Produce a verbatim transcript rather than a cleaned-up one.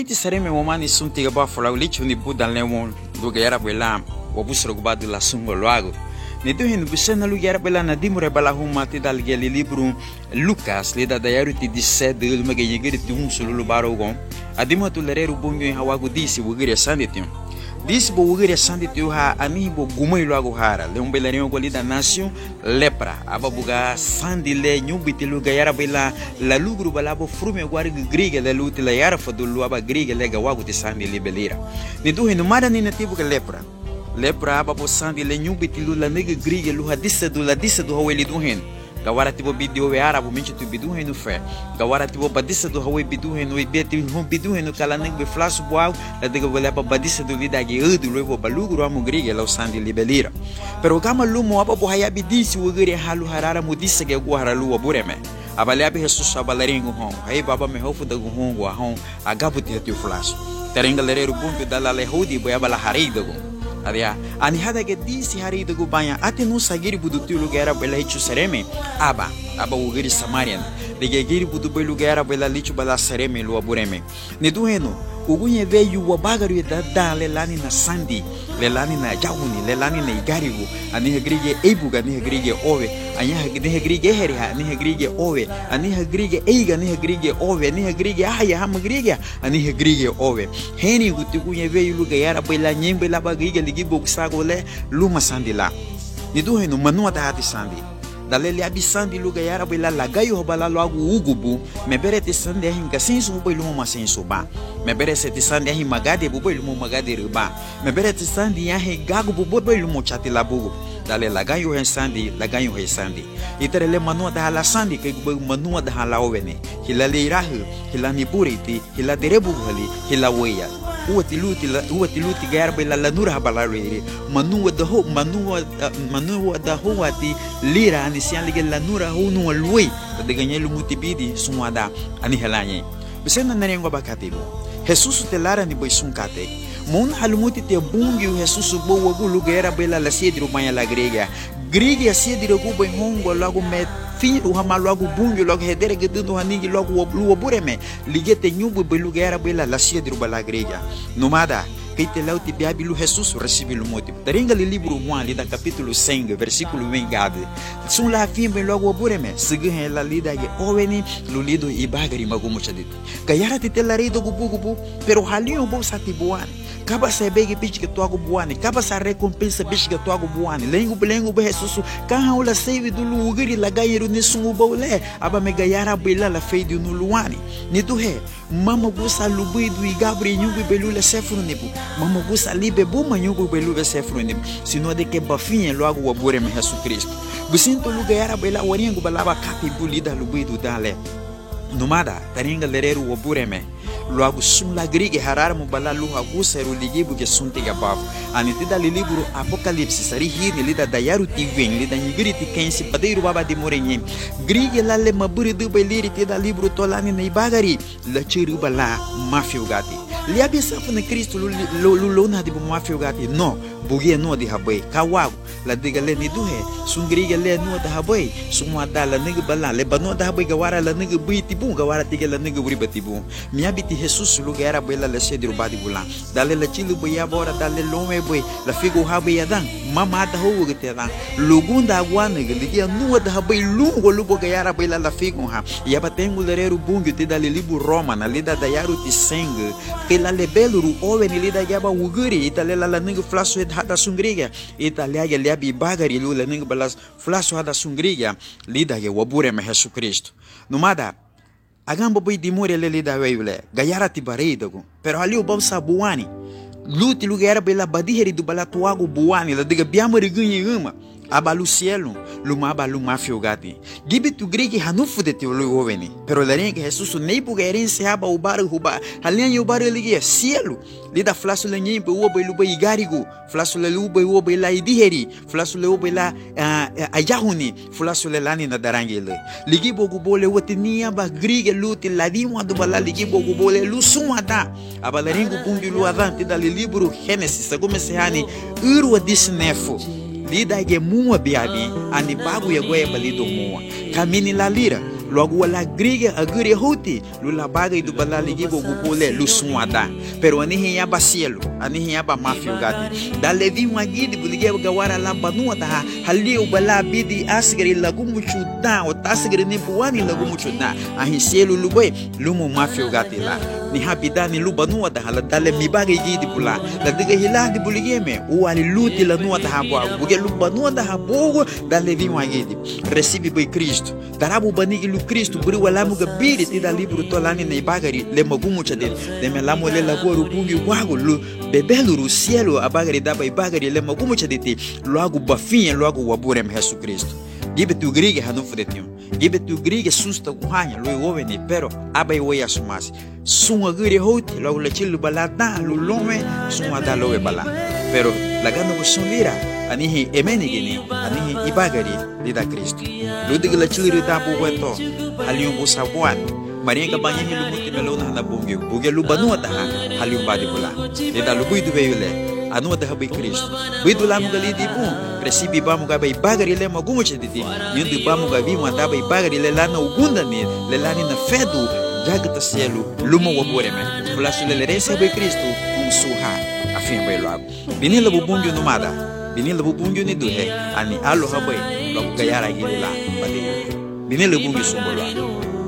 Iti sareme womani sunti gaba fola ulichi ni buda lemon lugera bela wabusro gubadu la sungo loago. Nido hin busena lugera bela na dimure bala humati dal geli libro Lucas lida da yaruti dissed lumaga yegiri tum sululu barogon. Adimo tu lereru bunyo hawago disi wugire sanditim. Disse bo wugire sanditiu ha ani bo gumoi loago hara le um belarinho golida nation lepra ababuga sandile nyubiti luga yara bela la lugru balabo frume guari griga le luti la yara fadulu aba griga lega wago ti sandile belira ni du hinu mara ni nativo que lepra lepra ababo sandile nyubiti lula nega griga luha disse do la disse do haweli du hinu gawara tibo bidio we arabu minchi tu bidu henu fe gawara tibo badisa do hawe bidu henu e beti hom bidu henu kala ning be flash boal la de gole pa badisa do lida ge udu levo balugu ro amugriga la sandi libelira pero kama lumo aba bo haya bidisi wogere halu harara mudisa ge go haralu bureme abale abi jesus abalaringo hon hay baba me hofu da gongo hon agabu ti tu flash terenga lereru bumbi dala le hodi bo abala harida go adia ani hada ge disi hari do banha ate no sagiri budu tu lugar bela hichu sereme aba aba ugiri samarian de giri budu be lugar bela lichu bala sereme lu abureme ne du heno ugunye veyu wa bagaru da da lelani na sandi lelani na jawuni lelani na igarigo ani hegrige ebuga ni hegrige owe anya hegrige hegrige heri ani hegrige owe ani hegrige eiga ni hegrige owe ani hegrige haya hamgrige ani hegrige owe heni gutugunye veyu luga yara bela nyembe la bagige ligi boksago le luma sandi la ni du heno manua da hati sandi dalele abisandi luga yara bela lagayo bala logo ugubu mebere te sande hinga sensu bo ilumo masensu ba mebere se te sande hin magade bo ilumo magade riba mebere te sande ya he gago bo bo ilumo chati labugo dale lagayo hen sandi lagayo hen sandi itere le manua da hala sandi ke bo manua da hala owene hilale irahu hilani buriti hiladerebu hali hilaweya uati luti uati luti garbe la lanura balarere manua da ho manua manua da ho ati lira ani sian lige lanura ho no lui de ganhar mutibidi suada ani helanye bisena narengo bakatibo jesus te lara ni boisun kate mon halumuti te bungi jesus bo wogu lugera bela la sidro manya la grega grega sidro go bo hongo logo met filho hama logo bungi logo hedere gedundo haningi logo wo bureme ligete nyubu be lugera bela la sidro bala grega nomada que te lau te biabilu Jesus recebe o motivo. Taringa li livro um lida capítulo cinco versículo vingado. Sun la fim ben logo bureme. Sigi he la lida ye oveni lulido ibagari magumo chadito. Kayara te te la redo gubu gubu pero halinho bo satibuani. Kaba sa bege bichi que tu ago buani. Kaba sa recompensa bichi que tu ago buani. Lengo belengo be Jesus. Kan ula save do lugiri la gairu ni sungu bole. Aba me gayara bela la feidi no luani. Ni tu he mama gusa lubido e gabri nyugo belula sefro nebu. Mama gusa libe buma nyugo belula sefro nebu. Sino de que bafinha logo o bureme Jesus Cristo. Businto lugar bela waringo balaba kapi bulida lubido dale. Numada taringa lereru o bureme. Logo sum lagrigue harar mo bala luha guseru ligibu que sunte gabavu anitida libro apocalipse sari hir lida dayaru tigwen lida nyigiri ti kensi padeiru baba de morenye grige la le maburi du beliri ti da libro tolani nei bagari la chiru bala mafio gati li abisa fune Cristo lu lu na di mafio gati no bugie no di habai kawago la diga le ni duhe sun grige le no da habai sumwa da la nigi bala le bano da habai gawara la nigi buiti bu gawara tiga la nigi buri batibu mi abiti Jesus lugar bela la sedro badi bulan dale la chilu boya bora dale lome boy la figo habai yadan mama da ho gete dan lugunda agwana ligia no da habai lungo lubo gayara bela la figo ha ya batengu lereru bungu te dale libu Roma na lida da yaru ti sangue pela lebelo ru oven lida gaba uguri itale la nigi flash hada sungriga italia ya liabi bagari lula nigi balas flash hada sungriga lida ge wabure me Jesus Cristo numada agambo boi dimore le lida weule gayara ti bareidago pero ali o bom sabuani luti lugar bela badiheri do balatuago buani la diga biamori ganhe uma abalu cielo luma abalu mafio gati gibi tu gregi hanufu de teu oveni pero la renga Jesus nei bugeren se aba o bar ruba halian o bar ligia cielo lida flasu la nyimbe o boi luba igarigo flasu la luba o boi la idiheri flasu la o boi la ayahuni flasu la lani na darangele ligi bogu bole wotnia ba grege luti la dimo do bala ligi bogu bole lu sumada abala rengo bungi lu adante da libro Gênesis como se hani uru disnefo lida ge mua biabi ani bagu ya goya balido mua kamini la lira logo wala griga agure hoti lu la bagay do balaligi bo gupole lu suada pero ani hiya basielo ani hiya ba mafio gati da levi wagidi bulige gawara la banu ta hali u bala bidi asgari lagu muchuda o tasgari ni buani lagu muchuda ahi selu lu boy lu mu mafio gati la ni habidani lu banu ta hala dale mi bagay gidi bula da diga hilandi bulige me o ali luti la nuata habo buge lu banu ta habo da levi wagidi recibe boy Cristo darabu banigi lu Cristo buri wala mu gabiri ti da libro to lani nei bagari le magumu chade de me lamo le lagoru bungi wago lu bebelu ru cielo a bagari da bai bagari le magumu chade ti logo bafinha logo wabure me Jesus Cristo gibe tu grige hanu fredetio gibe tu grige susta guhanya lo oveni pero abai we asumasi sunga gire hoti logo le chilu balada lu lome sunga da lowe bala pero lagano ko sunlira anihi emeni gini anihi ibagari di da Cristo ludig la chiri da bu weto halium busabuan maria ka banyi hilu muti melona na bungi buge lu banu ta halium badi bula di da lu buidu beyule anu da habi Cristo buidu la mugali di bu recibi ba muga bay bagari le magumu chediti yundu ba muga vi mata bay bagari le lana ugunda ni le lani na fedu jagata selu lumo wabore me flasu le rese bay Cristo um suha afim bay lago bini la bubungi no mada bini lebu bungi ni duhe ani alo habai lagu gayara gila bade bini lebu bungi sumbolo